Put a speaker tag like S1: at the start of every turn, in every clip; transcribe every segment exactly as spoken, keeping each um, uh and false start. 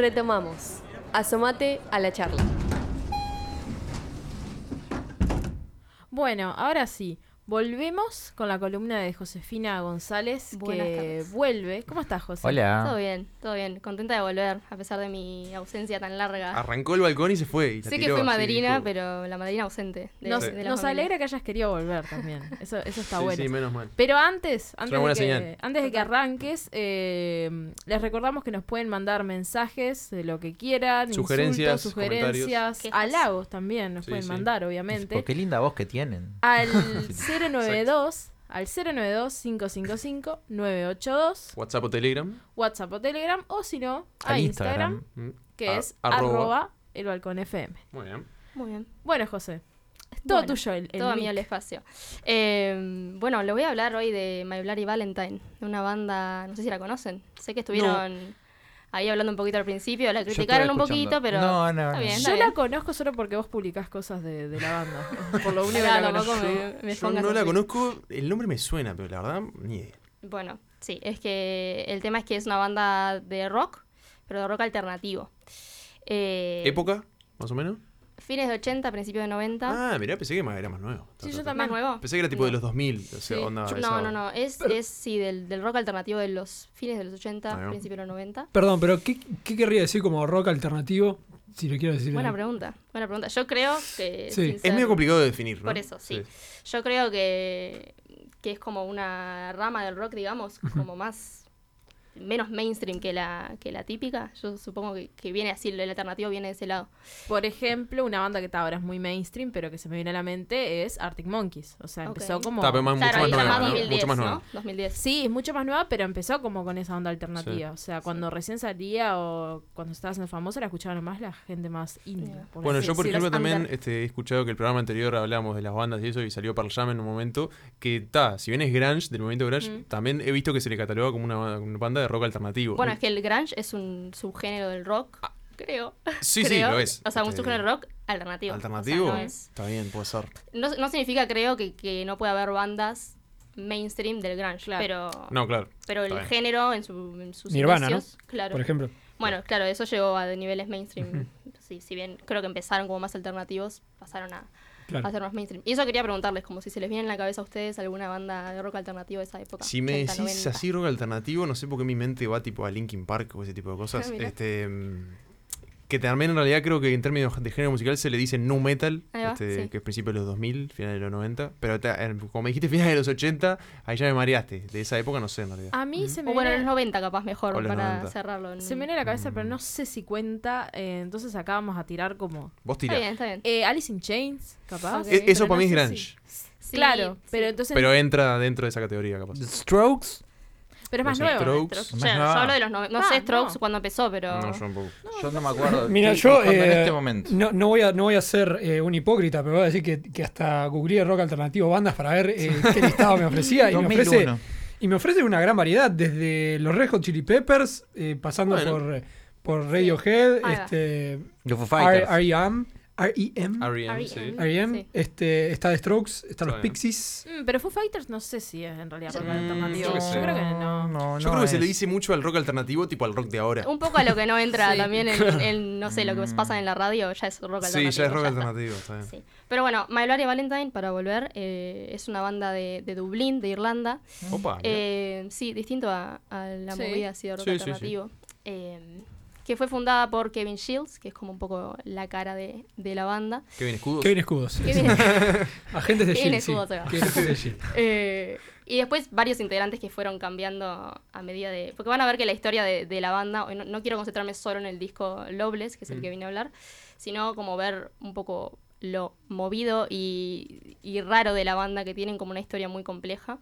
S1: Retomamos. Asómate a la charla.
S2: Bueno, ahora sí. Volvemos con la columna de Josefina González,
S3: Buenas
S2: que
S3: tardes.
S2: vuelve. ¿Cómo estás, José?
S4: Hola.
S3: Todo bien, todo bien. Contenta de volver, a pesar de mi ausencia tan larga.
S4: Arrancó el balcón y se fue. Y la
S3: Sé que
S4: tiró,
S3: fui
S4: así,
S3: madrina,
S4: dijo,
S3: pero la madrina ausente. De,
S2: Nos,
S3: de la
S2: nos
S3: familia.
S2: alegra que hayas querido volver también. Eso, eso está
S4: sí,
S2: bueno.
S4: Sí, menos mal.
S2: Pero antes, antes,
S4: una buena
S2: de que,
S4: señal.
S2: antes de que arranques, eh, les recordamos que nos pueden mandar mensajes de lo que quieran,
S4: Sugerencias,
S2: insultos, sugerencias,
S3: Quejas.
S2: halagos también nos
S4: Sí,
S2: pueden
S4: sí.
S2: mandar, obviamente.
S5: Por qué linda voz que tienen.
S2: Al cero noventa y dos, al cero noventa y dos, cinco cinco cinco, nueve ocho dos,
S4: WhatsApp o Telegram.
S2: WhatsApp o Telegram, o si no, a
S5: Al
S2: Instagram,
S5: Instagram.
S4: Mm.
S2: que
S4: A-
S2: es
S4: arroba.
S2: arroba el balcón F M.
S4: Muy bien.
S3: Muy bien.
S2: Bueno, José, es todo
S3: Bueno,
S2: tuyo el, el
S3: todo
S2: mic.
S3: mío el espacio. Eh, bueno, le voy a hablar hoy de My Bloody Valentine, de una banda, no sé si la conocen. Sé que estuvieron ahí hablando un poquito al principio, la
S5: Yo
S3: criticaron un
S5: estuve
S3: poquito,
S5: escuchando.
S3: pero
S5: No, no,
S3: está
S5: no.
S3: bien,
S2: Yo
S3: está
S2: la
S3: bien.
S2: conozco solo porque vos publicás cosas de, de la banda. Por lo único que
S3: Ah,
S2: la
S3: tampoco
S2: conozco.
S3: me, me
S4: Yo
S3: pongas
S4: no la
S3: así.
S4: conozco, el nombre me suena, pero la verdad, ni idea.
S3: Bueno, sí, es que el tema es que es una banda de rock, pero de rock alternativo. Eh,
S4: ¿Época, más o menos?
S3: Fines de ochenta, principios de noventa.
S4: Ah, mirá, pensé que más- era más nuevo.
S2: Sí, yo
S3: ¿Más
S2: también.
S3: nuevo?
S4: Pensé que era tipo de
S3: No.
S4: los dos mil, o sea,
S3: Sí.
S4: onda
S3: Yo-
S4: esa-
S3: No, no, no, es, es sí, del, del rock alternativo de los fines de los ochenta,
S4: Ahí va.
S3: principios de los noventa.
S6: Perdón, pero ¿qué, qué querría decir como rock alternativo? Si le quiero decir.
S3: Buena
S6: algo.
S3: pregunta, buena pregunta. Yo creo que...
S6: Sí.
S3: sin
S4: Es
S3: ser-
S4: medio complicado de definir, ¿no?
S3: Por eso, sí. Yo creo que, que es como una rama del rock, digamos, como más... menos mainstream que la, que la típica. Yo supongo que, que viene así, el alternativo viene de ese lado.
S2: Por ejemplo, una banda que está ahora es muy mainstream, pero que se me viene a la mente es Arctic Monkeys. O sea,
S3: Ok.
S2: empezó como...
S4: Está, pero más-
S3: Claro,
S4: mucho
S3: ahí
S4: más
S3: está
S4: nueva,
S3: más
S4: ¿no?
S3: dos mil diez,
S4: Mucho más
S3: ¿no?
S4: nueva.
S3: dos mil diez.
S2: Sí, es mucho más nueva, pero empezó como con esa onda alternativa. O sea, cuando recién salía o cuando estaba siendo famosa, la escuchaban más la gente más indie.
S3: Yeah.
S2: por
S4: Bueno,
S2: así
S4: yo por
S2: decirlo.
S4: ejemplo también
S3: under.
S4: este, he escuchado que el programa anterior hablábamos de las bandas y eso y salió Pearl Jam en un momento que está, si bien es grunge, del movimiento grunge,
S2: Mm.
S4: también he visto que se le cataloga como una, una banda de rock alternativo.
S3: Bueno, es que el grunge es un subgénero del rock, creo.
S4: sí,
S3: creo.
S4: sí, lo es.
S3: O sea, un
S4: Este,
S3: subgénero rock alternativo.
S4: alternativo,
S3: O sea, no, es-
S4: está bien, puede ser.
S3: no, no significa, creo, que, que no pueda haber bandas mainstream del grunge,
S2: Claro.
S3: pero,
S4: No, claro.
S3: pero
S4: está
S3: el
S4: bien.
S3: género en, su, en sus
S6: Nirvana,
S3: inicios, claro.
S6: Por ejemplo.
S3: Bueno, claro, eso llegó a niveles mainstream. Sí, si bien creo que empezaron como más alternativos, pasaron a,
S6: Claro.
S3: a ser más mainstream. Y eso quería preguntarles, como si se les viene en la cabeza a ustedes alguna banda de rock alternativo de esa época.
S4: Si me
S3: ochenta,
S4: decís
S3: noventa.
S4: así rock alternativo, no sé por qué mi mente va tipo a Linkin Park o ese tipo de cosas.
S3: Ah, mirá.
S4: este mm, que también en realidad creo que en términos de género musical se le dice nu metal,
S3: Ahí va,
S4: este,
S3: sí.
S4: que es principio de los dos mil, final de los noventa. Pero te- eh, como me dijiste finales de los ochenta, ahí ya me mareaste. De esa época no sé en realidad.
S2: A mí se me
S3: O bueno, en
S2: viene...
S3: los noventa capaz mejor
S4: O los
S3: para
S4: noventa.
S3: cerrarlo. En...
S2: Se me viene a la cabeza,
S4: Mm.
S2: pero no sé si cuenta. eh, entonces acá vamos a tirar como...
S4: Vos
S3: Está
S4: tirás.
S3: bien, está bien.
S2: Eh, Alice in Chains, capaz.
S3: Ok.
S4: E- eso
S2: pero
S4: para mí
S2: no
S4: es
S2: sé
S4: grunge.
S2: si-
S3: Sí,
S2: Claro,
S3: sí.
S2: pero entonces...
S4: Pero entra dentro de esa categoría, capaz.
S5: The Strokes.
S2: pero es más
S4: los
S2: nuevo.
S4: Strokes.
S3: Strokes.
S5: Más
S3: Yo, yo
S5: nueva.
S3: hablo de los noventa. No
S2: Ah,
S3: sé Strokes
S2: no.
S3: cuando empezó, pero...
S4: No, yo tampoco.
S5: Yo no me acuerdo.
S6: Mira,
S5: Estoy
S6: yo
S5: buscando en
S6: eh,
S5: este momento.
S6: no, no, voy a, no voy a ser eh, un hipócrita, pero voy a decir que, que hasta googleé rock alternativo bandas para ver eh, qué listado me ofrecía y me
S5: dos mil
S6: ofrece,
S5: uno.
S6: y me ofrece una gran variedad, desde los Red Hot Chili Peppers, eh, pasando
S4: Bueno.
S6: por, por Radiohead,
S3: Ahí va.
S6: este,
S5: Los Foo
S6: R-
S5: Fighters.
S6: R E M, R E M,
S4: R E M, sí.
S3: R E M.
S6: R E M,
S3: Sí.
S6: este, está The Strokes, están
S4: Está
S6: los
S4: bien.
S6: Pixies.
S2: Mm, pero Foo Fighters no sé si es en realidad rock
S3: Mm,
S2: alternativo.
S4: yo qué
S2: Yo,
S4: sé.
S2: creo que no.
S5: no,
S4: Yo
S5: no
S4: creo que se le
S5: es.
S4: dice mucho al rock alternativo, tipo al rock de ahora.
S3: Un poco a lo que no entra
S2: Sí.
S3: también en, en, no sé, lo que pasa en la radio, ya es rock
S4: Sí,
S3: alternativo.
S4: ya es rock
S3: está.
S4: alternativo, está bien.
S3: Sí. Pero bueno, My Bloody Valentine, para volver, eh, es una banda de, de Dublín, de Irlanda.
S4: Opa, mirá.
S3: Eh, sí, distinto a, a la
S2: Sí.
S3: movida así de rock
S4: Sí, sí, sí.
S3: alternativo. Eh, que fue fundada por Kevin Shields, que es como un poco la cara de, de la banda.
S4: Kevin Escudos.
S6: Kevin Escudos.
S3: Kevin-
S6: Agentes de
S3: Kevin
S6: S H I E L D.
S3: Escudos, ahí va.
S6: Sí. Agentes de S H I E L D.
S3: Eh, y después varios integrantes que fueron cambiando a medida de... Porque van a ver que la historia de, de la banda, no, no quiero concentrarme solo en el disco Loveless, que es el
S4: Mm.
S3: que vine a hablar, sino como ver un poco lo movido y, y raro de la banda, que tienen como una historia muy compleja,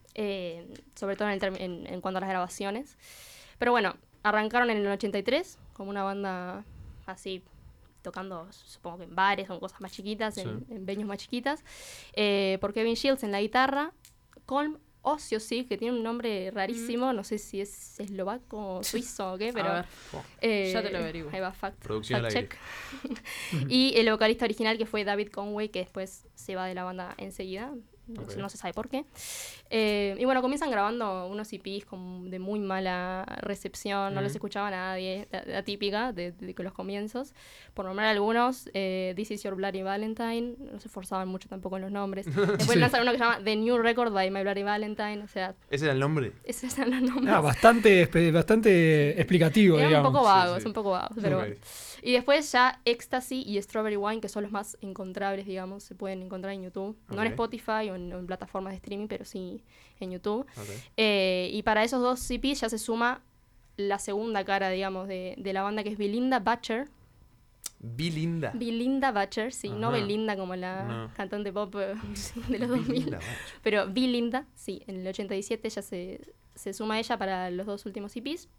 S3: eh, sobre todo en, el term- en, en cuanto a las grabaciones. Pero bueno, arrancaron en el ochenta y tres como una banda así, tocando supongo que en bares o en cosas más chiquitas, en,
S4: Sí.
S3: en venues más chiquitas, eh, por Kevin Shields en la guitarra, Colm Osiosik, que tiene un nombre rarísimo, no sé si es eslovaco, suizo o qué, pero...
S2: A ver,
S3: eh,
S2: ya te lo averiguo.
S3: Ahí va, fact,
S4: Producción
S3: fact
S4: al aire.
S3: check. Y el vocalista original, que fue David Conway, que después se va de la banda enseguida, no,
S4: Ok.
S3: no se sabe por qué. Eh, y bueno, comienzan grabando unos E Pes con, de muy mala recepción, no
S4: Mm.
S3: los escuchaba nadie, la, la típica de, de, de los comienzos. Por nombrar algunos, eh, This Is Your Bloody Valentine, no se esforzaban mucho tampoco en los nombres. Después
S6: Sí.
S3: lanzaron uno que se llama The New Record by My Bloody Valentine, o sea,
S4: ¿Ese era el nombre?
S3: esos eran los nombres.
S6: Ah, bastante, espe- bastante explicativo,
S3: Eran
S6: digamos.
S3: un poco
S4: Sí,
S3: vagos,
S4: sí.
S3: un poco vagos, pero
S4: Ok.
S3: bueno. Y después ya Ecstasy y Strawberry Wine, que son los más encontrables, digamos, se pueden encontrar en YouTube. No en
S4: Ok.
S3: Spotify o en, o en plataformas de streaming, pero sí en YouTube.
S4: Ok.
S3: Eh, y para esos dos E Pes ya se suma la segunda cara, digamos, de, de la banda, que es Belinda Butcher.
S4: Belinda.
S3: Belinda Butcher, sí, no
S4: Ajá.
S3: Belinda como la
S4: No.
S3: cantante pop eh, de los dos mil.
S4: Belinda, macho.
S3: Pero Belinda, sí, en el ochenta y siete ya se, se suma ella para los dos últimos E Pes.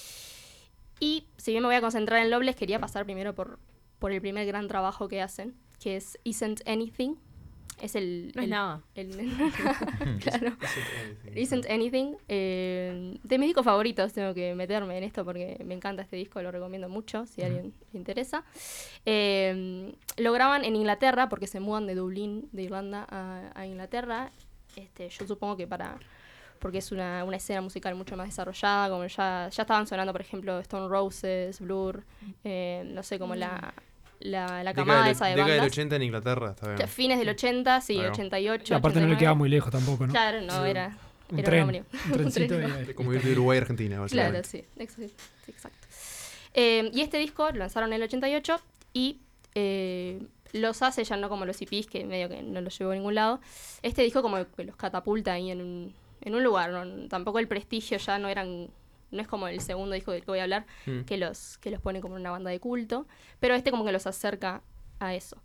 S3: Y si bien me voy a concentrar en Loveless, quería pasar primero por, por el primer gran trabajo que hacen, que es Isn't Anything. Es el...
S2: No es
S3: el-
S2: nada.
S3: el- claro.
S4: Isn't
S3: Isn't Anything. eh, de mis discos favoritos, tengo que meterme en esto porque me encanta este disco, lo recomiendo mucho si a alguien le interesa. Eh, lo graban en Inglaterra porque se mudan de Dublín, de Irlanda, a, a Inglaterra. Este, yo supongo que para... porque es una, una escena musical mucho más desarrollada, como ya, ya estaban sonando, por ejemplo, Stone Roses, Blur, eh, no sé, como la, la, la camada
S4: Década,
S3: esa de
S4: década del
S3: bandas.
S4: ochenta en Inglaterra, está bien.
S3: Ya fines del ochenta, sí,
S4: Ahí va.
S3: ochenta y ocho,
S6: Y aparte no le
S3: ochenta y nueve.
S6: queda muy lejos tampoco, ¿no?
S3: Claro, no, era...
S6: Un
S3: era
S6: tren,
S3: ómnibus.
S6: un trencito
S3: tren,
S6: y
S3: no.
S6: ahí.
S4: Como ir de Uruguay a Argentina,
S3: Claro,
S4: básicamente.
S3: sí, ex- sí, exacto. Eh, y este disco lo lanzaron en el ochenta y ocho y eh, los hace ya no como los E Pes, que medio que no los llevó a ningún lado. Este disco como que los catapulta ahí en un, en un lugar. ¿No? Tampoco el prestigio ya no eran... No es como el segundo disco del que voy a hablar,
S4: Mm.
S3: que los, que los pone como una banda de culto. Pero este como que los acerca a eso.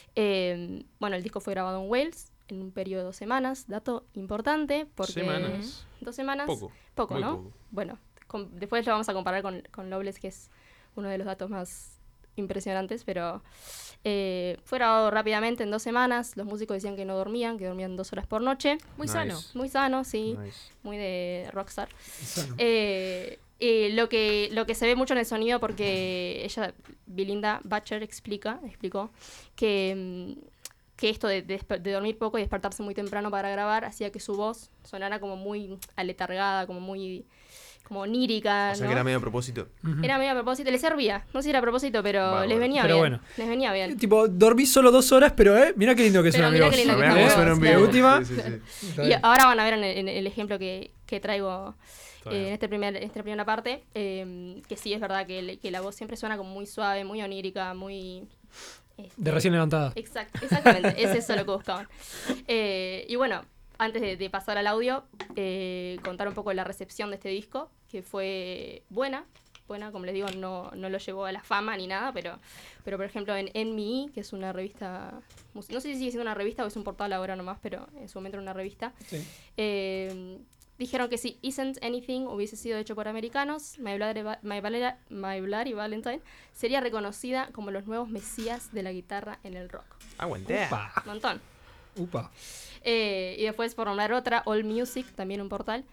S3: Eh, bueno, el disco fue grabado en Wales en un periodo de dos semanas. Dato importante porque...
S4: Semanas.
S3: Dos semanas.
S4: Poco.
S3: Poco,
S4: Muy
S3: ¿no?
S4: poco.
S3: Bueno, con- después lo vamos a comparar con, con Loveless, que es uno de los datos más impresionantes, pero eh, fue grabado rápidamente en dos semanas. Los músicos decían que no dormían, que dormían dos horas por noche.
S2: Muy
S4: Nice.
S2: sano.
S3: Muy sano, sí,
S4: Nice.
S3: muy de rockstar.
S6: Sano.
S3: Eh, eh, lo, que, lo que se ve mucho en el sonido, porque ella, Belinda Butcher, explica, explicó que, mm, que esto de, de desper- de dormir poco y despertarse muy temprano para grabar hacía que su voz sonara como muy aletargada, como muy como onírica.
S4: O sea
S3: ¿no?
S4: que era medio a propósito.
S6: Ujú.
S3: Era medio a propósito, les servía. No sé si era a propósito, pero
S4: Bárbaro.
S3: les venía
S6: Pero
S3: bien.
S6: bueno.
S3: Les venía bien.
S6: Tipo, dormí solo dos horas, pero eh, mirá qué lindo que
S3: Pero
S6: suena mi
S3: mirá
S6: voz.
S3: qué lindo que
S4: Mirá
S3: está
S4: cómo
S3: vos,
S4: suena en
S3: claro.
S4: vivo.
S6: Última.
S4: Sí, sí, sí.
S6: Está
S3: Y
S6: bien.
S3: ahora van a ver en el, en el ejemplo que, que traigo
S4: Está
S3: eh,
S4: bien.
S3: en, este primer, en esta primera parte, eh, que sí es verdad que, le- que la voz siempre suena como muy suave, muy onírica, muy... este,
S6: De recién levantada.
S3: Exact, exactamente, es eso lo que buscaban. Eh, y bueno, antes de, de pasar al audio, eh, contar un poco la recepción de este disco, que fue buena, buena, como les digo, no, no lo llevó a la fama ni nada, pero, pero por ejemplo en N M E, que es una revista, mus- no sé si sigue siendo una revista o es un portal ahora nomás, pero en su momento era una revista,
S6: Sí.
S3: eh, dijeron que si Isn't Anything hubiese sido hecho por americanos, My Bloody, Va- My Valera- My Bloody Valentine sería reconocida como los nuevos mesías de la guitarra en el rock.
S4: Aguanté.
S6: Upa.
S3: Un montón.
S6: Upa.
S3: Eh, y después, por nombrar otra, All Music, también un portal,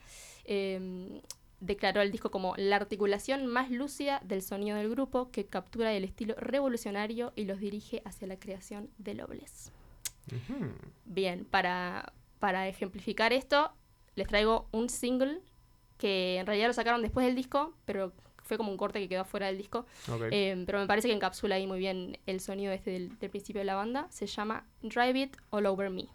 S3: eh, declaró el disco como la articulación más lúcida del sonido del grupo, que captura el estilo revolucionario y los dirige hacia la creación de Loveless.
S4: Ujú.
S3: Bien, para, para ejemplificar esto, les traigo un single que en realidad lo sacaron después del disco, pero fue como un corte que quedó fuera del disco.
S4: Ok.
S3: Eh, pero me parece que encapsula ahí muy bien el sonido este del, del principio de la banda. Se llama Drive It All Over Me.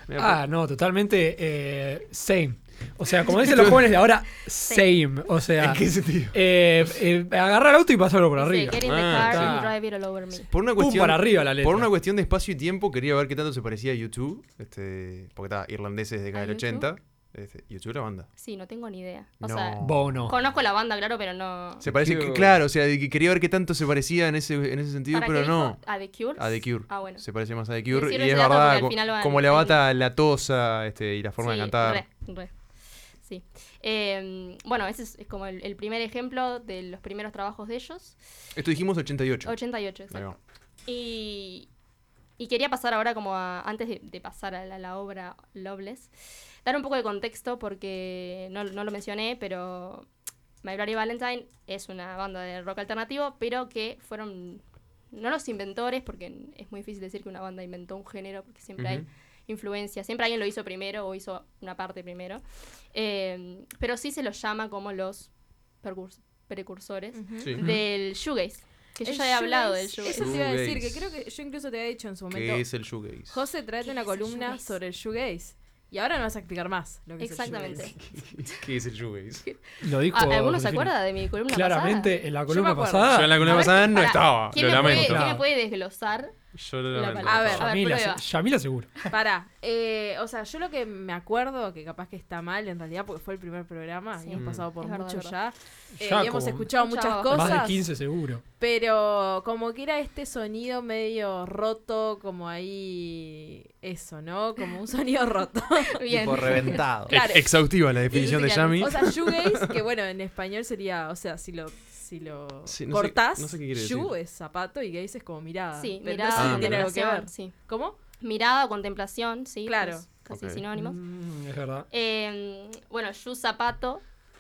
S6: Ah, no, totalmente eh, same. O sea, como dicen los jóvenes de ahora, same. O sea,
S4: ¿En qué sentido?
S6: eh, eh, agarrar el auto y pasarlo por arriba.
S3: Sí, get in the
S4: Ah,
S3: car
S6: sí.
S3: and drive it all over me.
S4: Por una
S6: Pum,
S4: cuestión,
S6: para arriba la letra.
S4: Por una cuestión de espacio y tiempo, quería ver qué tanto se parecía a YouTube. Este, porque estaba irlandeses de
S3: ¿A
S4: acá del
S3: YouTube?
S4: ochenta. Este, YouTube la banda.
S3: Sí, no tengo ni idea. O
S4: No.
S3: sea,
S6: Bono.
S3: conozco la banda, claro, pero no.
S4: Se parece,
S5: Cure.
S4: que, claro, o sea, de que quería ver qué tanto se parecía en ese, en ese sentido,
S3: ¿Para
S4: pero
S3: qué
S4: no.
S3: dijo? ¿A The Cure?
S4: A The Cure.
S3: Ah, bueno.
S4: Se parece más a The
S3: Me
S4: Cure.
S3: sirve
S4: Y es
S3: ese dato porque
S4: verdad,
S3: al
S4: co-
S3: final van-
S4: como le
S3: hay-
S4: bata la tosa este, y la forma
S3: Sí,
S4: de cantar.
S3: Re, re. Sí. Eh, bueno, ese es, es como el, el primer ejemplo de los primeros trabajos de ellos.
S4: Esto dijimos ochenta y ocho.
S3: ochenta y ocho,
S4: Ahí
S3: exacto.
S4: va.
S3: Y, y quería pasar ahora como a, antes de, de pasar a la, la obra Loveless, dar un poco de contexto porque no, no lo mencioné, pero My Bloody Valentine es una banda de rock alternativo, pero que fueron, no los inventores, porque es muy difícil decir que una banda inventó un género, porque siempre hay
S4: Ujú.
S3: influencia, siempre alguien lo hizo primero o hizo una parte primero, eh, pero sí se los llama como los percurs- precursores
S2: Ujú.
S4: Sí.
S3: del shoegaze, que yo
S2: El
S3: ya he hablado del
S2: shoegaze,
S3: shoegaze.
S2: Eso te iba a decir, que
S4: Shoegaze.
S2: creo que yo incluso te había dicho en su momento.
S4: ¿Qué es el shoegaze?
S2: José, tráete
S3: ¿Qué
S2: una
S3: es el
S2: columna
S3: shoegaze?
S2: sobre el shoegaze. Y ahora me vas a explicar más lo que
S3: Exactamente.
S2: es el shoegaze.
S4: ¿Qué es el shoegaze?
S6: Lo dijo.
S3: Ah, ¿Alguno se
S6: Josefina.
S3: acuerda de mi columna
S6: Claramente, en la
S2: me
S6: columna
S2: acuerdo.
S6: pasada.
S4: Yo en la columna
S3: A ver,
S4: pasada no
S3: pará,
S4: estaba,
S3: ¿Quién
S4: lo
S3: me, puede,
S4: lamento.
S3: ¿Quién me
S6: Claro.
S3: puede desglosar?
S4: Yo lo
S3: La
S4: lamento.
S3: palabra.
S2: A ver,
S3: A ver,
S6: Yamila,
S3: prueba.
S6: se- Yamila seguro.
S2: Pará, eh, o sea, yo lo que me acuerdo, que capaz que está mal en realidad, porque fue el primer programa,
S3: Sí.
S2: y hemos pasado por
S3: Es verdad,
S2: mucho
S3: es
S2: ya, eh,
S6: Ya
S2: y hemos
S6: como
S2: escuchado
S3: mucha-
S2: muchas
S3: más
S2: cosas,
S6: Más de quince seguro.
S2: pero como que era este sonido medio roto, como ahí, eso, ¿no? Como un sonido roto.
S3: Bien.
S5: Tipo reventado.
S2: Claro.
S4: Ex- Exhaustiva la definición de Yami.
S2: O sea, shoegaze, que bueno, en español sería, o sea, si lo, si lo
S4: Sí, no sé-
S2: cortás,
S4: no sé qué quiere
S2: shoe
S4: decir.
S2: es zapato y gaze es como mirada.
S3: Sí,
S2: Pero
S3: mirada,
S2: no sé si
S4: Ah,
S2: tiene algo que ver.
S3: contemplación, sí.
S2: ¿Cómo?
S3: Mirada, contemplación, sí.
S2: Claro.
S3: pues, casi
S4: Ok.
S3: sinónimos.
S6: Mm, es verdad.
S3: Eh, bueno, shoe, zapato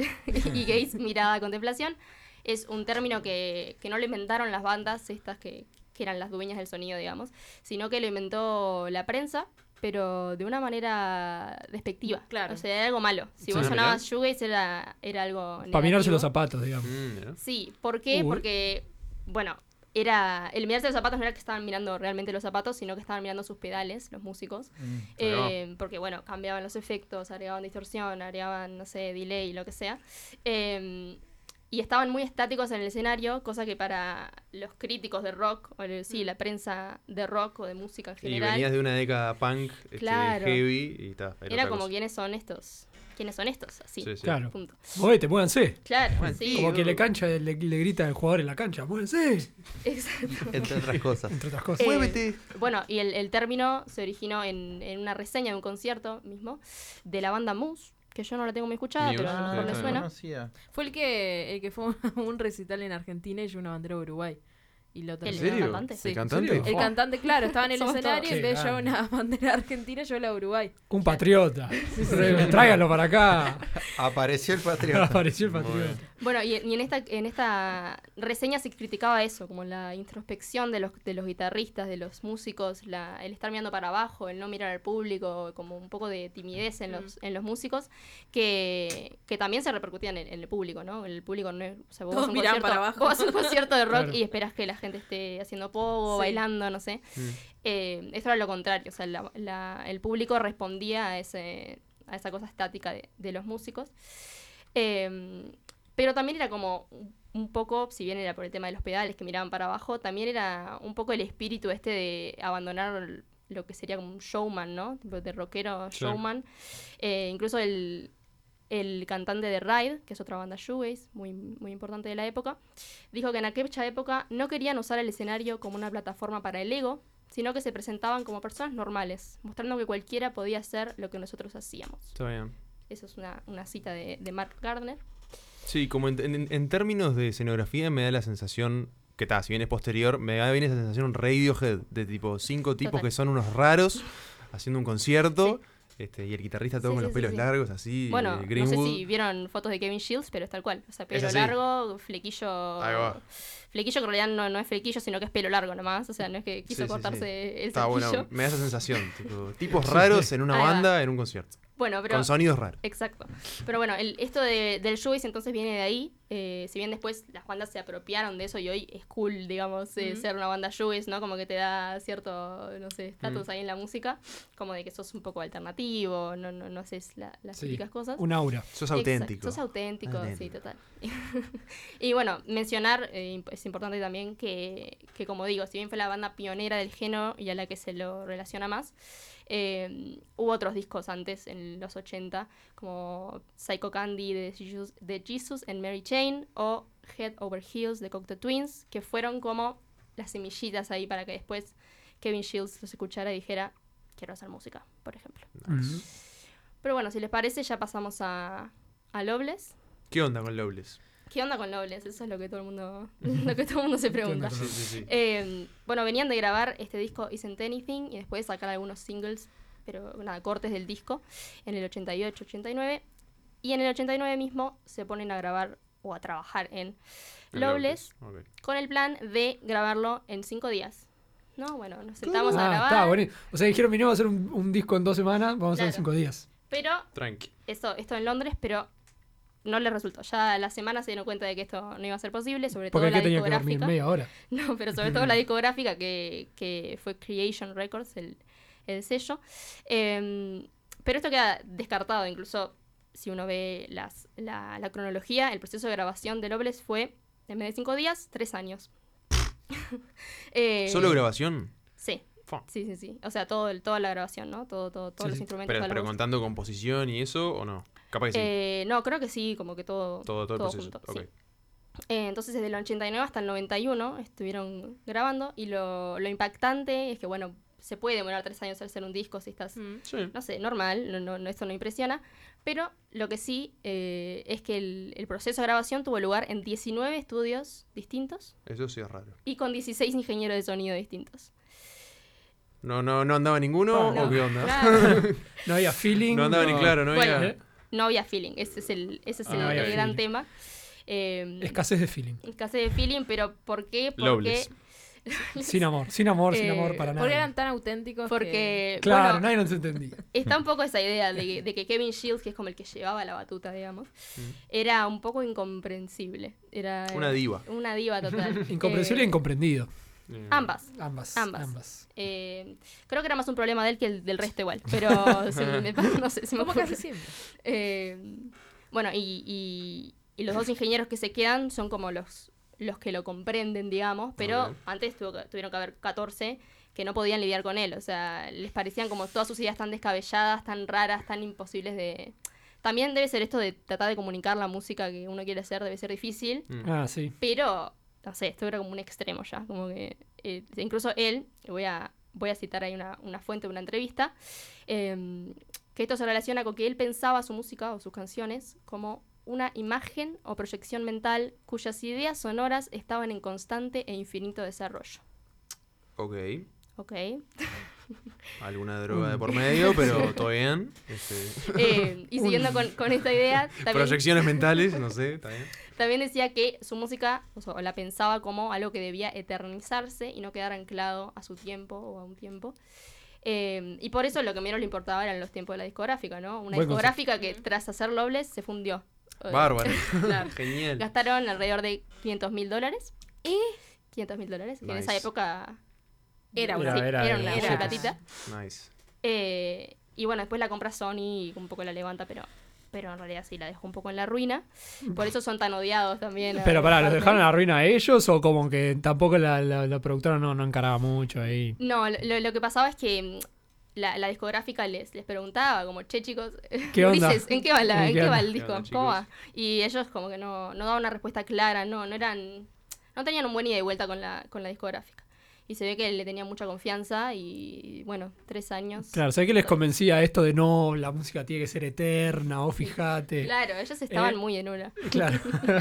S3: y gaze, mirada, contemplación. Es un término que, que no lo inventaron las bandas, estas que, que eran las dueñas del sonido, digamos, sino que lo inventó la prensa, pero de una manera despectiva.
S2: Claro.
S3: O sea, era algo malo. Si
S4: Sí.
S3: vos
S4: Ah,
S3: sonabas
S4: mirá.
S3: shoegaze era, era algo
S6: Para mirarse
S3: negativo.
S6: los zapatos, digamos.
S4: Mm, mira.
S3: Sí, ¿por qué?
S6: Uy.
S3: Porque, bueno, era el mirarse los zapatos no era que estaban mirando realmente los zapatos, sino que estaban mirando sus pedales, los músicos.
S5: Mm.
S3: Eh, porque, bueno, cambiaban los efectos, agregaban distorsión, agregaban, no sé, delay, lo que sea. Eh, y estaban muy estáticos en el escenario, cosa que para los críticos de rock, o el- sí, la prensa de rock o de música en
S4: Y
S3: general,
S4: venías de una década punk, este,
S3: Claro.
S4: heavy y tal.
S3: era como, ¿quiénes son estos? ¿Quiénes son estos? Así,
S4: Sí, sí.
S6: Claro.
S3: punto.
S6: Muévete, muévanse.
S3: Claro, sí.
S6: Como que le cancha, le, le grita al jugador en la cancha, muévense.
S3: Exacto.
S5: Entre otras cosas.
S6: Entre otras cosas.
S3: Eh,
S4: ¡Muévete!
S3: Bueno, y el, el término se originó en, en una reseña de un concierto mismo de la banda Muse, que yo no la tengo muy escuchada,
S4: Muse,
S3: pero a lo
S4: sí,
S3: mejor le
S4: está
S3: suena.
S5: conocía.
S2: Fue el que, el que fue a un recital en Argentina y yo una bandera de Uruguay. Y lo
S3: ¿El
S2: terminó.
S4: serio?
S3: cantante?
S2: Sí.
S4: ¿El cantante?
S6: ¿En serio?
S2: El cantante, claro, estaba en el
S3: Somos
S2: escenario y
S6: todos.
S2: en vez de
S6: Qué
S2: llevar
S6: grande.
S2: una bandera argentina, yo la de Uruguay.
S6: Un patriota. Re- Tráiganlo para acá.
S5: Apareció el patriota.
S6: Apareció el
S4: Muy
S6: patriota.
S4: bien.
S3: Bueno, y, y en esta en esta reseña se criticaba eso, como la introspección de los, de los guitarristas, de los músicos, la, el estar mirando para abajo, el no mirar al público, como un poco de timidez en los, en los músicos, que, que también se repercutían en, en el público, ¿no? El público no es, o sea, vos
S2: Todos
S3: vas a un
S2: miran
S3: concierto-
S2: para abajo.
S3: vos vas a un concierto de rock
S6: Claro.
S3: y esperás que la gente esté haciendo pogo,
S2: Sí.
S3: bailando, no sé.
S4: Mm.
S3: Eh, esto era lo contrario, o sea, la- la- el público respondía a, ese, a esa cosa estática de, de los músicos. Eh, pero también era como un- un poco, si bien era por el tema de los pedales que miraban para abajo, también era un poco el espíritu este de abandonar lo que sería como un showman, ¿no? Tipo de rockero
S4: Sí.
S3: showman. Eh, incluso el, el cantante de Ride, que es otra banda shoegaze, muy, muy importante de la época, dijo que en aquella época no querían usar el escenario como una plataforma para el ego, sino que se presentaban como personas normales, mostrando que cualquiera podía hacer lo que nosotros hacíamos.
S4: Está bien.
S3: Eso es una, una cita de, de Mark Gardner.
S4: Sí, como en, en- en términos de escenografía me da la sensación, que está, si bien es posterior, me da bien esa sensación Radiohead, de tipo cinco tipos
S3: Total.
S4: que son unos raros, haciendo un concierto, este, y el guitarrista todo
S3: Sí,
S4: con
S3: sí,
S4: los
S3: sí,
S4: pelos
S3: sí.
S4: largos, así,
S3: Bueno,
S4: eh,
S3: no sé
S4: Greenwood.
S3: si vieron fotos de Kevin Shields, pero es tal cual. O sea, pelo
S4: así.
S3: largo, flequillo.
S4: Ahí va.
S3: Flequillo que en realidad no, no es flequillo, sino que es pelo largo nomás. O sea, no es que quiso
S4: Sí, sí,
S3: cortarse
S4: sí.
S3: el
S4: Está
S3: flequillo.
S4: bueno, me da esa sensación, tipo, tipos raros en una
S3: Ahí va.
S4: banda en un concierto.
S3: Bueno, pero...
S4: Con sonidos raros.
S3: Exacto. Pero bueno, el, esto de, del shoegaze entonces viene de ahí. Eh, si bien después las bandas se apropiaron de eso y hoy es cool, digamos, eh,
S2: Ujú.
S3: ser una banda shoegaze, ¿no? Como que te da cierto, no sé, estatus
S4: Mm.
S3: ahí en la música. Como de que sos un poco alternativo, no, no, no haces la- las
S6: Sí,
S3: típicas cosas.
S6: un aura.
S4: Sos
S3: Exacto,
S4: auténtico.
S3: Sos auténtico,
S4: Auténtico.
S3: sí, total. Y bueno, mencionar, eh, imp- es importante también que, que, como digo, si bien fue la banda pionera del género y a la que se lo relaciona más, eh, hubo otros discos antes, en los ochenta, como Psycho Candy de Jesus, de Jesus and Mary Chain o Head Over Heels de Cocteau Twins, que fueron como las semillitas ahí para que después Kevin Shields los escuchara y dijera, quiero hacer música, por ejemplo.
S6: Ujú.
S3: Pero bueno, si les parece, ya pasamos a, a Loveless.
S4: ¿Qué onda con Loveless?
S3: ¿Qué onda con Loveless? Eso es lo que todo el mundo, lo que todo el mundo se pregunta.
S6: onda
S4: Sí, sí, sí.
S3: Eh, bueno, venían de grabar este disco Isn't Anything y después sacar algunos singles, pero nada, cortes del disco en el ochenta y ocho, ochenta y nueve. Y en el ochenta y nueve mismo se ponen a grabar o a trabajar en
S4: En
S3: Loveless
S4: Ok.
S3: con el plan de grabarlo en cinco días. No, bueno, nos sentamos a
S6: Ah,
S3: grabar,
S6: está bueno. O sea, dijeron, vinimos a hacer un, un disco en dos semanas, vamos a hacer en
S3: Claro.
S6: cinco días.
S3: pero
S4: Tranqui.
S3: eso, esto en Londres, pero no les resultó. Ya a la semana se dieron cuenta de que esto no iba a ser posible, sobre todo
S6: Porque
S3: la
S6: aquí tenía que dormir
S3: discográfica.
S6: media hora.
S3: No, pero sobre todo la discográfica que, que fue Creation Records, el, el sello. Eh, pero esto queda descartado, incluso si uno ve las, la, la cronología, el proceso de grabación de Loveless fue, en vez de cinco días, tres años. Eh,
S4: ¿Solo grabación?
S3: Sí,
S4: Fua.
S3: sí, sí, sí. O sea, todo, el- toda la grabación, ¿no? Todo, todo, todos
S6: Sí,
S3: los
S6: sí.
S3: instrumentos.
S4: Pero,
S3: toda la
S4: pero
S3: voz.
S4: contando composición y eso, ¿o no? Capaz que sí.
S3: Eh, no, creo que sí, como que todo,
S4: todo, todo el
S3: todo
S4: proceso.
S3: junto,
S4: Ok.
S3: sí. Eh, entonces desde el ochenta y nueve hasta el noventa y uno estuvieron grabando y lo, lo impactante es que, bueno, se puede demorar tres años al hacer un disco si estás,
S2: Mm.
S4: Sí.
S3: no sé, normal, no, no, no- esto no impresiona, pero lo que sí eh, es que el, el proceso de grabación tuvo lugar en diecinueve estudios distintos
S4: Eso sí es raro.
S3: y con dieciséis ingenieros de sonido distintos.
S4: ¿No, no, no andaba ninguno
S6: Ah, no.
S4: o qué onda?
S3: Claro,
S6: No había feeling.
S4: No andaba ni claro, no
S3: Bueno,
S4: había...
S6: ¿Eh?
S3: no había feeling, ese es el, ese es
S4: Ah,
S3: el,
S4: no había
S3: el gran
S6: feeling.
S3: tema. Eh,
S6: Escasez de feeling.
S3: escasez de feeling, pero ¿por qué? Porque
S4: Loveless.
S6: Sin amor, sin amor, sin
S3: Eh,
S6: amor para
S2: Porque
S6: nada.
S2: eran tan auténticos que-
S3: Porque,
S6: Claro,
S3: bueno,
S6: nadie nos entendía.
S3: está un poco esa idea de, de que Kevin Shields, que es como el que llevaba la batuta, digamos,
S4: Mm.
S3: era un poco incomprensible. Era
S4: Una diva.
S3: Una diva total.
S6: Incomprensible e
S3: Eh,
S6: incomprendido.
S4: Eh,
S3: Ambas.
S6: Ambas.
S3: ambas.
S6: Ambas.
S3: Eh, creo que era más un problema de él que el del resto igual, pero se me, no sé, se me
S2: Como
S3: ocurre.
S2: casi siempre.
S3: Eh, bueno, y, y- y los dos ingenieros que se quedan son como los, los que lo comprenden, digamos, pero
S4: Ok.
S3: antes tuvo que- tuvieron que haber catorce que no podían lidiar con él, o sea, les parecían como todas sus ideas tan descabelladas, tan raras, tan imposibles de... También debe ser esto de tratar de comunicar la música que uno quiere hacer, debe ser difícil,
S4: mm.
S6: Ah, sí.
S3: pero, no sé, esto era como un extremo ya, como que... eh, incluso él, voy a, voy a citar ahí una, una fuente de una entrevista, eh, que esto se relaciona con que él pensaba su música o sus canciones como una imagen o proyección mental cuyas ideas sonoras estaban en constante e infinito desarrollo.
S4: Ok.
S3: ¿Ok?
S4: Alguna droga de por medio, pero todo bien. Este,
S3: Eh, y siguiendo con, con esta idea, también,
S4: proyecciones mentales, no sé, está bien.
S3: también decía que su música, o sea, la pensaba como algo que debía eternizarse y no quedar anclado a su tiempo o a un tiempo. Eh, y por eso lo que menos le importaba eran los tiempos de la discográfica, ¿no? Una
S6: Buen
S3: discográfica que tras hacer Loveless se fundió. Eh,
S4: Bárbaro.
S3: claro.
S4: Genial.
S3: Gastaron alrededor de quinientos mil dólares. ¿Eh? quinientos mil dólares. que En esa
S4: Nice.
S3: época
S2: Era
S3: sí,
S2: una-
S3: era,
S6: era-
S3: una,
S6: era-
S3: una platita.
S4: Nice.
S3: Eh, y bueno, después la compra Sony y un poco la levanta, pero, pero en realidad sí la dejó un poco en la ruina. Por eso son tan odiados también.
S6: Pero pará, ¿los
S3: aparte.
S6: dejaron a la ruina a ellos o como que tampoco la, la, la productora no, no encaraba mucho ahí?
S3: No, lo, lo que pasaba es que mm, la, la discográfica les, les preguntaba como, che chicos,
S6: ¿Qué onda?
S3: gurises, ¿en qué va, la-
S6: ¿En
S3: en
S6: qué
S3: qué va
S6: onda?
S3: el
S4: ¿Qué
S3: disco?
S4: onda,
S3: ¿Cómo
S4: chicos?
S3: va? Y ellos como que no, no daban una respuesta clara, no, no eran, no tenían un buen ida y vuelta con la, con la discográfica. Y se ve que le tenía mucha confianza y bueno, tres años.
S6: Claro, sé que les convencía esto de no, la música tiene que ser eterna, o fíjate.
S3: Claro, ellos estaban
S6: Eh,
S3: muy en una.
S6: Claro.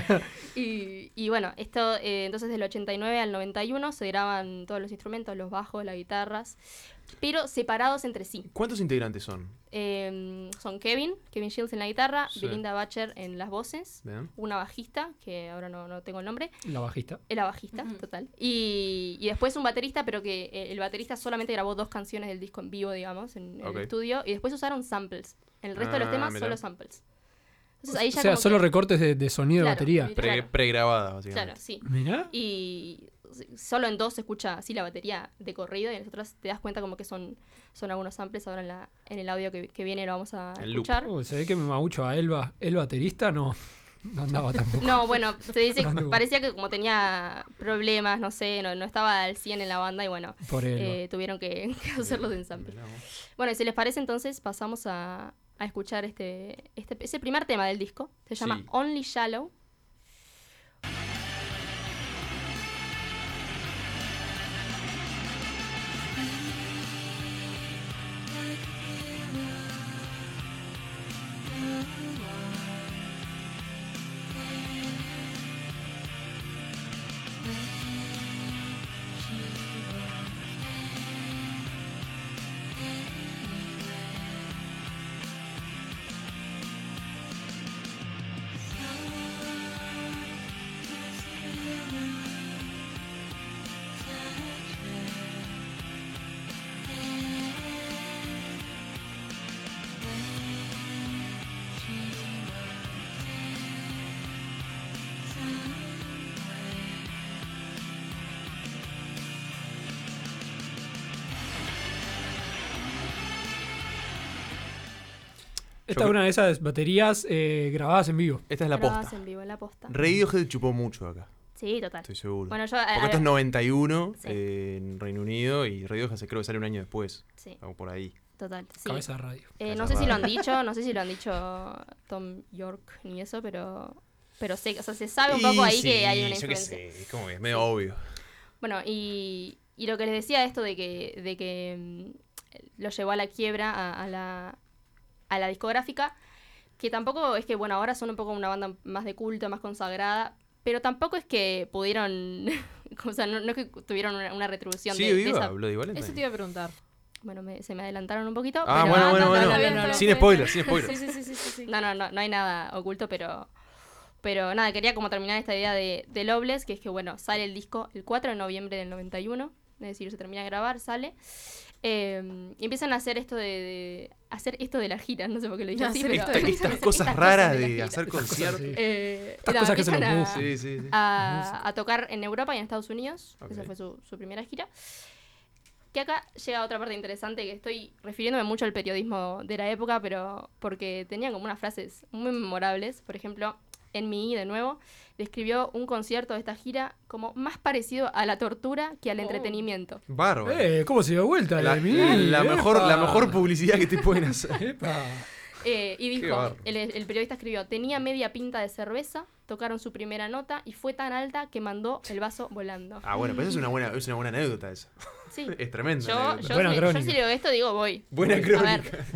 S3: Y, y bueno, esto eh, entonces del ochenta y nueve al noventa y uno se graban todos los instrumentos, los bajos, las guitarras, pero separados entre sí.
S4: ¿Cuántos integrantes son?
S3: Eh, son Kevin, Kevin Shields en la guitarra,
S4: Sí.
S3: Belinda Butcher en las voces,
S4: Bien.
S3: una bajista, que ahora no, no tengo el nombre,
S6: La bajista.
S3: la bajista, total. Y, y después un baterista, pero que eh, el baterista solamente grabó dos canciones del disco en vivo, digamos, en, en
S4: Ok.
S3: el estudio, y después usaron samples. En el resto de los
S4: Ah,
S3: temas,
S4: mirá.
S3: solo samples. Entonces ahí ya
S6: O sea,
S3: como
S6: solo
S3: que-
S6: recortes de, de sonido
S3: Claro,
S6: de batería.
S3: y-
S4: Pre-
S3: Claro.
S4: Pregrabada, básicamente.
S3: Claro, sí.
S6: Mirá.
S3: Y solo en dos se escucha así la batería de corrido y en las otras te das cuenta como que son, son algunos samples. Ahora en, la, en el audio que, que viene lo vamos a
S4: El loop.
S3: escuchar.
S6: Oh, se ve que me maucho a Elba. El baterista no, no andaba tampoco.
S3: No, bueno, se dice
S6: No
S3: que
S6: anduvo.
S3: parecía que como tenía problemas, no sé, no, no estaba al cien en la banda y bueno,
S6: Por Elba.
S3: eh, tuvieron que, que hacerlos en sample.
S4: Mirá vos.
S3: Bueno, y si les parece entonces pasamos a, a escuchar este, este ese primer tema del disco. Se llama
S4: Sí.
S3: Only Shallow.
S6: Esta
S4: Yo
S6: es una de esas baterías eh, grabadas en vivo.
S4: Esta es la
S3: Grabadas
S4: posta.
S3: en vivo, la posta.
S4: Radiohead chupó mucho acá,
S3: Sí, total.
S4: estoy seguro.
S3: Bueno, yo...
S4: Porque
S3: a-
S4: esto es
S3: a-
S4: noventa y uno
S3: Sí.
S4: eh, en Reino Unido y Radiohead se creo que sale un año después.
S3: Sí,
S4: O por ahí.
S3: total. Sí.
S6: Cabeza de radio.
S3: Eh, no
S4: Cabeza
S3: sé si lo han
S4: rara.
S3: dicho, no sé si lo han dicho Tom York ni eso, pero pero sé, o sea, se sabe un
S4: Y
S3: poco ahí
S4: sí,
S3: que hay una
S4: yo qué
S3: influencia.
S4: sé, es como que es medio obvio.
S3: Bueno, y, y lo que les decía esto de que de que mm, lo llevó a la quiebra a, a la a la discográfica, que tampoco es que bueno, ahora son un poco una banda más de culto, más consagrada, pero tampoco es que pudieron, o sea, no, no es que tuvieron una, una retribución
S4: ¿Sigue
S3: de, de
S4: viva
S3: esa.
S4: Bloody Valentine?
S2: Eso te iba a preguntar.
S3: Bueno, me- se me adelantaron un poquito.
S4: Ah,
S3: pero-
S4: bueno,
S2: Ah,
S4: bueno,
S2: no,
S4: bueno.
S2: no, no, no, no.
S4: Sin spoilers, sin spoilers.
S2: Sí, sí, sí, sí, sí, sí.
S3: No, no, no, no hay nada oculto, pero pero nada, quería como terminar esta idea de, de Loveless, que es que bueno, sale el disco el cuatro de noviembre del noventa y uno, es decir, se termina de grabar, sale. Eh, y empiezan a hacer esto de, de hacer esto de la gira, no sé por qué lo dije así,
S2: Hacer
S3: pero
S2: esto de la
S3: empiezan a
S4: Estas
S3: hacer
S4: cosas
S3: estas
S4: raras
S3: de la
S4: de
S3: gira.
S4: hacer conciertos.
S6: sí.
S3: Eh,
S6: Estas
S3: nada,
S6: cosas que se
S3: empiezan
S6: nos
S3: a-
S4: Sí, sí, sí.
S3: a, a tocar en Europa y en Estados Unidos.
S4: Ok.
S3: Esa fue su, su primera gira. Que acá llega otra parte interesante, que estoy refiriéndome mucho al periodismo de la época, pero porque tenían como unas frases muy memorables. Por ejemplo, en mi de nuevo, describió un concierto de esta gira como más parecido a la tortura que al entretenimiento.
S4: Bárbaro.
S6: Eh, ¿cómo se dio vuelta?
S4: la,
S6: de mí?
S4: la mejor, la
S6: Epa.
S4: mejor publicidad que te pueden hacer.
S6: Epa.
S3: Eh, y
S4: Qué
S3: dijo,
S4: bárbaro.
S3: el, el periodista escribió, tenía media pinta de cerveza, tocaron su primera nota y fue tan alta que mandó el vaso volando.
S4: Ah, bueno, pero eso es una buena, es una buena anécdota esa.
S3: Sí.
S4: Es tremenda.
S3: Yo,
S4: anécdota.
S3: yo,
S6: Buena
S3: si- yo
S6: crónica.
S3: si leo esto digo voy.
S4: Buena
S3: Voy.
S4: crónica.
S3: A ver,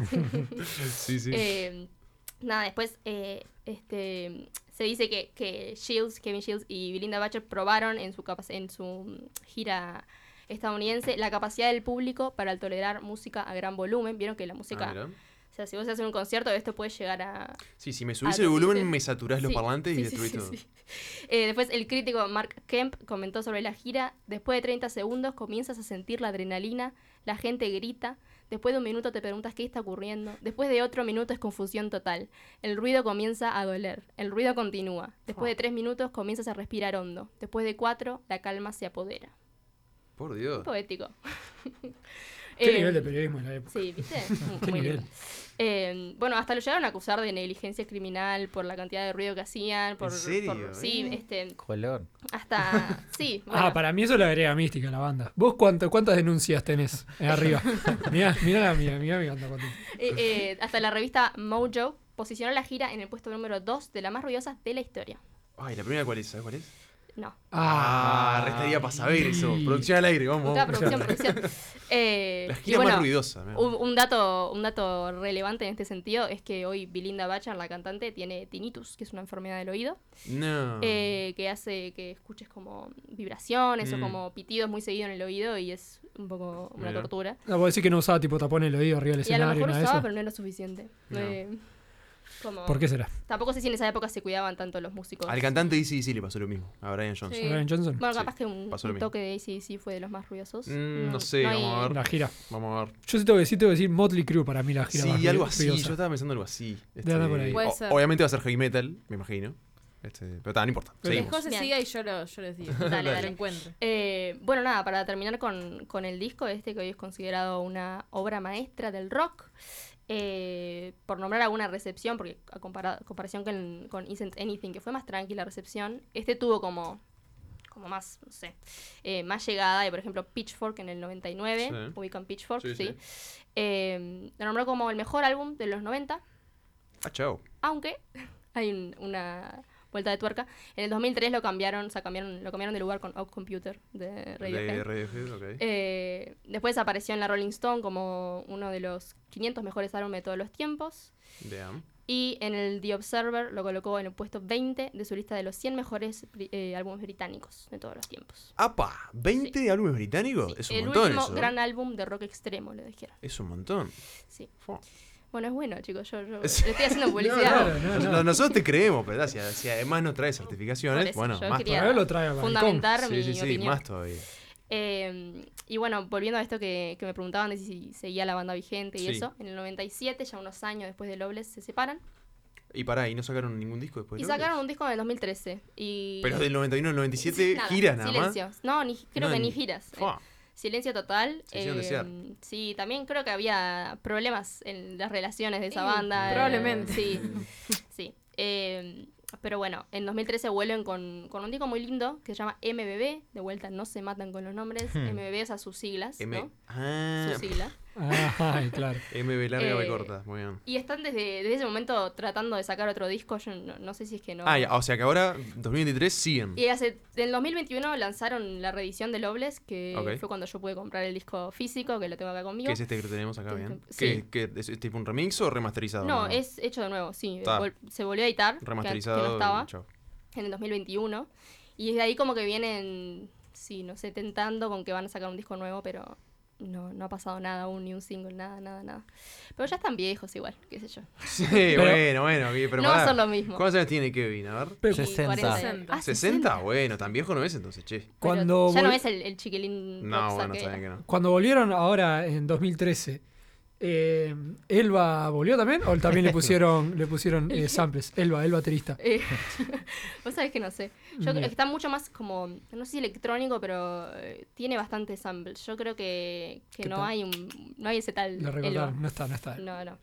S4: Sí, sí.
S3: eh, nada, después eh, este, se dice que, que Shields, Kevin Shields y Belinda Butcher probaron en su, capac- en su gira estadounidense la capacidad del público para tolerar música a gran volumen. Vieron que la música,
S4: Ah, mirá.
S3: o sea, si vos haces un concierto, esto puede llegar a...
S4: Sí, si me subís
S3: Ah,
S4: el volumen,
S3: sí.
S4: me saturás los
S3: Sí,
S4: parlantes
S3: sí,
S4: y
S3: sí,
S4: destruís
S3: sí,
S4: todo.
S3: sí. Eh, después el crítico Mark Kemp comentó sobre la gira, después de treinta segundos comienzas a sentir la adrenalina, la gente grita, después de un minuto te preguntas qué está ocurriendo, después de otro minuto es confusión total, el ruido comienza a doler, el ruido continúa, después de tres minutos comienzas a respirar hondo, después de cuatro la calma se apodera.
S4: Por Dios.
S3: Poético.
S6: Qué
S3: Eh,
S6: nivel de periodismo en la época.
S3: Sí, ¿viste? Muy-
S6: Qué
S3: muy
S6: nivel.
S3: lindo. Eh, bueno, hasta lo llegaron a acusar de negligencia criminal por la cantidad de ruido que hacían. Por,
S4: ¿En serio?
S3: por- sí,
S4: Eh.
S3: este,
S5: Color.
S3: hasta... Sí, bueno.
S6: Ah, para mí eso le agrega mística a la banda. ¿Vos cuánto, cuántas denuncias tenés eh, arriba? mirá, mirá la mía, mirá mi banda. cuánto.
S3: Eh, eh, hasta la revista Mojo posicionó la gira en el puesto número dos de las más ruidosas de la historia.
S4: Ay, ¿la primera cuál es? ¿Sabes cuál es?
S3: No.
S4: Ah, restaría para saber eso.
S6: Sí.
S4: Producción al aire, vamos.
S3: Buscá
S4: vamos.
S3: producción, producción. Eh,
S4: La
S3: y
S4: gira
S3: bueno,
S4: más ruidosa. mirá.
S3: un, un dato, un dato relevante en este sentido es que hoy Belinda Bachchan, la cantante, tiene tinnitus, que es una enfermedad del oído,
S4: No.
S3: eh, que hace que escuches como vibraciones
S4: Mm.
S3: o como pitidos muy seguido en el oído y es un poco una
S4: Mira.
S3: tortura.
S6: No, puedo decir que no usaba tipo tapón en el oído arriba del
S3: Y a lo
S6: escenario,
S3: mejor
S6: nada de
S3: usaba,
S6: eso.
S3: pero no era suficiente.
S4: No.
S3: Eh, como-
S6: ¿Por qué será?
S3: Tampoco sé si en esa época se cuidaban tanto los músicos.
S4: Al cantante A C D C le pasó lo mismo. A Brian Johnson.
S2: Sí.
S6: Brian Johnson.
S3: Bueno,
S4: Sí,
S3: capaz que un,
S4: pasó lo
S3: un
S4: mismo.
S3: toque de A C D C fue de los más ruidosos.
S4: Mm, no
S3: Mm,
S4: sé,
S3: hay-
S4: vamos a ver.
S6: La gira.
S4: Vamos a ver.
S6: Yo sí tengo que decir, tengo que decir Motley Crue para mí la gira más
S4: Sí, algo
S6: ruidosa.
S4: así. Yo estaba pensando algo así. Este,
S6: andar por ahí.
S2: Puede
S4: o-
S2: ser.
S4: Obviamente va a ser heavy metal, me imagino. Este, pero está, no importa.
S6: Pero-
S2: Que
S4: Seguimos.
S2: José
S3: Bien.
S2: siga y yo, lo, yo les digo.
S3: Dale, dale.
S2: Lo encuentro.
S3: Eh, bueno, nada, para terminar con, con el disco este que hoy es considerado una obra maestra del rock, eh, por nombrar alguna recepción, porque a compara- comparación con, con Isn't Anything, que fue más tranquila recepción, este tuvo como, como más, no sé, eh, más llegada, y por ejemplo Pitchfork en el noventa y nueve,
S4: Sí.
S3: ubican Pitchfork,
S4: Sí,
S3: sí,
S4: sí.
S3: Eh, lo nombró como el mejor álbum de los noventa,
S4: Ah, chao.
S3: aunque hay un- una vuelta de tuerca. En el dos mil tres lo cambiaron, o sea, cambiaron, lo cambiaron de lugar con Out Computer de Radiohead.
S4: De Radiohead, ok.
S3: Eh, después apareció en la Rolling Stone como uno de los quinientos mejores álbumes de todos los tiempos.
S4: Damn.
S3: Y en el The Observer lo colocó en el puesto veinte de su lista de los cien mejores bri- eh, álbumes británicos de todos los tiempos.
S4: ¡Apa! ¿veinte álbumes británicos?
S3: Sí,
S4: Es un
S3: el
S4: montón
S3: último
S4: eso.
S3: gran álbum de rock extremo, le dijeron.
S4: Es un montón.
S3: Sí.
S4: Fua.
S3: Bueno, es bueno, chicos. Yo, yo
S4: Sí.
S3: le estoy haciendo publicidad.
S6: Claro, no, no.
S4: Nos- Nosotros te creemos, pero si, si además no trae certificaciones,
S3: Por eso,
S4: bueno,
S3: yo
S4: más
S3: quería
S6: Para él lo trae a Balcón.
S3: fundamentar
S4: Sí,
S3: mi
S4: sí, sí,
S3: opinión.
S4: más todavía.
S3: Eh, y bueno, volviendo a esto que, que me preguntaban de si seguía la banda vigente y
S4: Sí.
S3: eso, en el noventa y siete, ya unos años después de Loveless, se separan
S4: Y pará, ¿y no sacaron ningún disco después
S3: y
S4: de Loveless?
S3: sacaron un disco en el dos mil trece. Y
S4: Pero del noventa y uno al noventa y siete,
S3: Nada,
S4: giras nada más.
S3: silencios. No, ni, creo
S4: No,
S3: que ni
S4: ni-
S3: giras. eh.
S4: Fua.
S3: Silencio total.
S4: Se hicieron desear.
S3: Sí, también creo que había problemas en las relaciones de esa
S2: Sí,
S3: banda. eh,
S2: probablemente.
S3: Sí, sí. Eh, pero bueno, en dos mil trece vuelven con, con un disco muy lindo que se llama M B B. De vuelta, no se matan con los nombres.
S5: Hmm.
S3: M B B es a sus siglas,
S4: M...
S3: ¿no?
S4: Ah,
S3: Su sigla.
S6: Ay, claro.
S4: M B larga, B
S3: Eh,
S4: corta. Muy bien.
S3: Y están desde, desde ese momento tratando de sacar otro disco. Yo no, no sé si es que no.
S4: Ah, ya, o sea que ahora, dos mil veintitrés, siguen.
S3: Y hace, en dos mil veintiuno lanzaron la reedición de Loveless, que
S4: Ok.
S3: fue cuando yo pude comprar el disco físico, que lo tengo acá conmigo.
S4: ¿Qué es este que tenemos acá,
S3: Tem-
S4: bien?
S3: sí.
S4: ¿Qué, qué, es, es tipo un remix o remasterizado?
S3: No, es hecho de nuevo, sí.
S4: Está.
S3: Vol- se volvió a editar, que-
S4: Remasterizado.
S3: que no estaba,
S4: y chau.
S3: en el dos mil veintiuno. Y desde ahí como que vienen, sí, no sé, tentando con que van a sacar un disco nuevo, pero no, no ha pasado nada aún, ni un single, nada, nada, nada. Pero ya están viejos igual, qué sé yo.
S4: Sí, bueno, bueno. ok, Pero
S3: no
S4: pará.
S3: son lo mismo.
S4: ¿Cuántos años tiene Kevin? A ver.
S6: Pero
S3: Y
S5: sesenta.
S3: cuarenta. Ah,
S4: ¿sesenta? Bueno, tan viejo no es entonces, che.
S3: Pero
S6: Cuando
S3: ya no
S6: vol-
S3: es el, el chiquilín
S4: No,
S3: rockstar
S4: bueno,
S3: que
S4: saben
S3: era.
S4: que no.
S6: Cuando volvieron ahora en dos mil trece, eh, ¿Elba volvió también? ¿O también le pusieron, le pusieron eh, samples? Elba, el baterista.
S3: Eh, Vos sabés que no sé. Yo,
S6: Bien.
S3: está mucho más como, no sé si electrónico, pero eh, tiene bastante samples. Yo creo que, que
S6: ¿Qué
S3: no
S6: tal?
S3: hay un no hay ese tal
S6: Lo
S3: Elba.
S6: recordaron, no está, no está.
S3: No, no.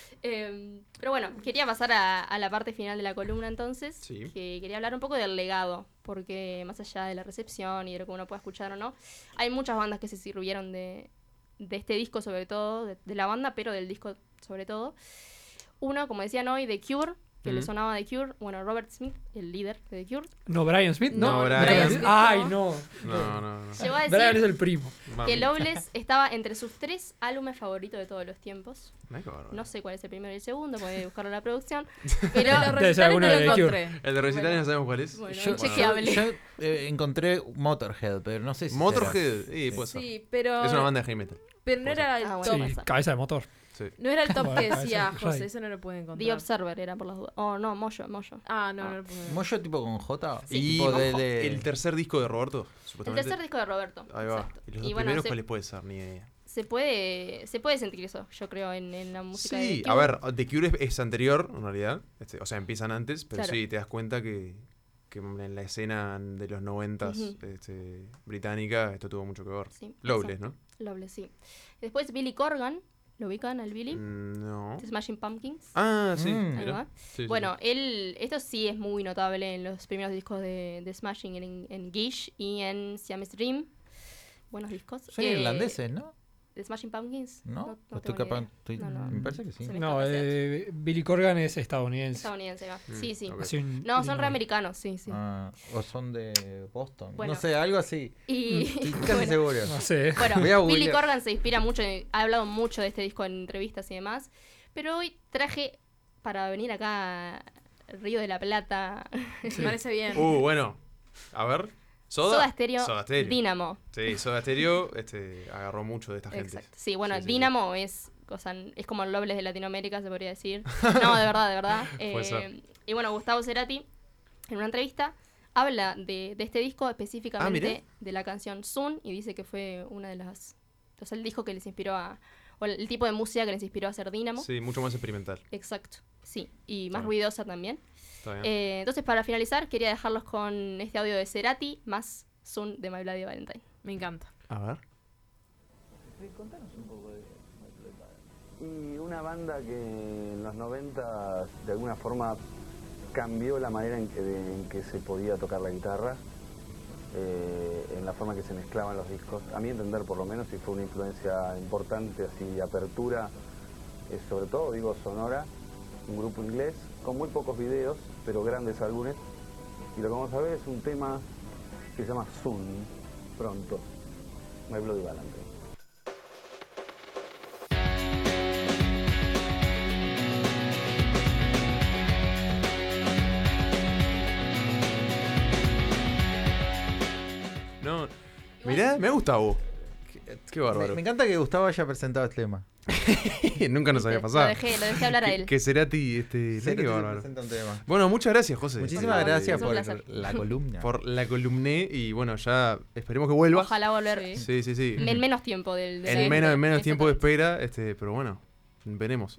S3: Eh, pero bueno, quería pasar a, a la parte final de la columna entonces.
S4: Sí.
S3: Que quería hablar un poco del legado, porque más allá de la recepción y de lo que uno pueda escuchar o no, hay muchas bandas que se sirvieron de, de este disco sobre todo, de, de la banda, pero del disco sobre todo. Uno, como decían hoy, The Cure, que le
S4: Mm.
S3: sonaba The Cure. Bueno, Robert Smith, el líder de The Cure,
S6: No, Brian Smith, ¿no?
S4: No, Brian
S6: Brian
S4: Smith
S6: Ay,
S3: no.
S6: no.
S4: No, no, no.
S3: llegó a
S6: Brian es
S3: decir
S6: el primo.
S4: Mami.
S3: que Loveless estaba entre sus tres álbumes favoritos de todos los tiempos.
S4: Ay, qué bárbaro.
S3: No sé cuál es el primero y el segundo, puede buscarlo en la producción. Pero
S2: Los
S6: Debe ser
S2: recitales
S6: alguno
S2: no lo
S6: de The Cure.
S2: encontré.
S4: El de recitales
S3: Bueno.
S4: no sabemos cuál es.
S3: bueno,
S5: Yo,
S3: inchequeable.
S5: yo, eh, encontré Motorhead, pero no sé si será.
S4: Motorhead, sí, puede ser.
S2: Sí, pero.
S4: Es una banda de heavy metal.
S2: Pero no era el
S3: Ah,
S2: top.
S3: bueno.
S6: Sí,
S3: pasa.
S6: cabeza de motor.
S4: Sí.
S2: No era el top
S6: Bueno,
S2: que
S6: cabeza
S2: decía
S6: de
S2: José,
S6: Ray.
S2: eso no lo pude
S3: The
S2: encontrar.
S3: Observer era por las dudas. Oh, no, Moyo, Moyo.
S2: Ah, no, no lo pude encontrar.
S5: Moyo tipo con J.
S4: Y
S5: tipo de, de-
S4: el tercer disco de Roberto,
S3: El
S4: supuestamente.
S3: tercer disco de Roberto.
S4: Ahí va.
S3: exacto.
S4: ¿Y los
S3: Y
S4: dos
S3: bueno,
S4: primeros
S3: se,
S4: cuáles puede ser? Ni idea.
S3: se puede se puede sentir eso, yo creo, en, en la música de
S4: Sí,
S3: The
S4: a
S3: Cure.
S4: ver, The Cure es, es anterior, en realidad. Este, o sea, empiezan antes, pero
S3: Claro.
S4: sí, te das cuenta que, que en la escena de los noventas
S3: Ujú.
S4: este, británica, esto tuvo mucho que ver.
S3: Sí,
S4: Loveless,
S3: exacto.
S4: ¿no?
S3: Loveless, sí. Después Billy Corgan, ¿lo ubican al Billy?
S4: Mm, No.
S3: The Smashing Pumpkins.
S4: Ah, sí.
S5: Mm.
S3: Ahí
S4: mirá.
S3: va.
S4: Sí, sí,
S3: Bueno, él, esto sí es muy notable en los primeros discos de, de Smashing, en, en Gish y en Siamese Dream. Buenos discos.
S5: Son
S3: Eh,
S5: irlandeses, ¿no?
S3: ¿The Smashing Pumpkins?
S5: ¿No?
S3: no
S5: Estoy
S3: tengo ni
S5: capaz-
S3: idea.
S5: estoy-
S3: No, no.
S5: Me parece que sí.
S3: Se me
S6: No,
S3: escapa ese
S6: eh, Billy Corgan es estadounidense.
S3: estadounidense, va.
S4: Mm,
S3: Sí, sí.
S4: ok.
S6: Hace un-
S3: No, son
S6: Illinois.
S3: reamericanos, sí, sí.
S5: Ah, o son de Boston.
S3: Bueno.
S5: No sé, algo así.
S3: Y
S5: Estoy casi
S3: bueno,
S5: seguro.
S6: No sé.
S3: bueno,
S5: Voy a
S3: Billy
S5: googlear.
S3: Corgan se inspira mucho, y ha hablado mucho de este disco en entrevistas y demás. Pero hoy traje para venir acá a Río de la Plata,
S2: Me parece bien.
S4: Uh, bueno. A ver. ¿Soda?
S3: Soda Stereo,
S4: Soda Stereo.
S3: Dynamo.
S4: Sí, Soda Stereo este, agarró mucho de esta gente.
S3: Exacto. Sí, bueno,
S4: Sí, sí,
S3: Dynamo es cosa, es como el Lobles de Latinoamérica, se podría decir. No, de verdad, de verdad.
S4: Puede
S3: Eh,
S4: ser.
S3: y bueno, Gustavo Cerati, en una entrevista, habla de, de este disco, específicamente
S4: mirá.
S3: de la canción Soon, y dice que fue una de las... O sea, el disco que les inspiró a... O el, el tipo de música que les inspiró a hacer Dynamo.
S4: Sí, mucho más experimental.
S3: Exacto, sí. Y más
S4: bien.
S3: ruidosa también.
S4: Está bien.
S3: Eh, entonces, para finalizar, quería dejarlos con este audio de Cerati, más Soon de My Bloody Valentine.
S2: Me encanta.
S4: A ver.
S7: Y una banda que en los noventa de alguna forma cambió la manera en que, de- en que se podía tocar la guitarra, eh, en la forma que se mezclaban los discos. A mi entender, por lo menos, y fue una influencia importante, así, de apertura, eh, sobre todo, digo, sonora, un grupo inglés, con muy pocos videos, pero grandes álbumes. Y lo que vamos a ver es un tema que se llama Soon, pronto, My Bloody Valentine.
S4: No. Mirá, me gusta vos. Qué, qué
S5: Me,
S4: bárbaro.
S5: me encanta que Gustavo haya presentado el tema.
S4: Nunca nos había
S3: Lo
S4: pasado.
S3: dejé, lo dejé hablar a
S4: Que,
S3: él.
S4: que Cerati, este. mirá
S5: Cerati
S4: qué
S5: se
S4: bárbaro.
S5: presenta un tema.
S4: Bueno, muchas gracias, José.
S5: Muchísimas
S3: favor,
S5: gracias
S3: es un
S5: por
S3: placer.
S5: la columna.
S4: por la columné y bueno, ya esperemos que vuelvas.
S3: Ojalá volver
S2: Sí.
S4: Sí, sí, sí.
S3: en menos tiempo del... del
S4: En menos, en menos
S3: Exactamente.
S4: tiempo de espera, este, pero bueno, veremos.